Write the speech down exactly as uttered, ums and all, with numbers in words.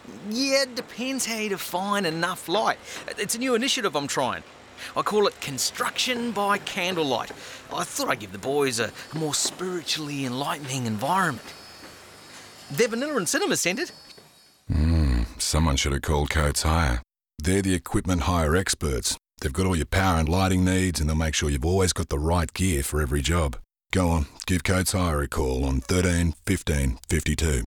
Yeah, it depends how you define enough light. It's a new initiative I'm trying. I call it construction by candlelight. I thought I'd give the boys a, a more spiritually enlightening environment. They're vanilla and cinema scented. Hmm, someone should have called Coates Hire. They're the equipment hire experts. They've got all your power and lighting needs, and they'll make sure you've always got the right gear for every job. Go on, give Coates Hire a call on thirteen fifteen fifty-two.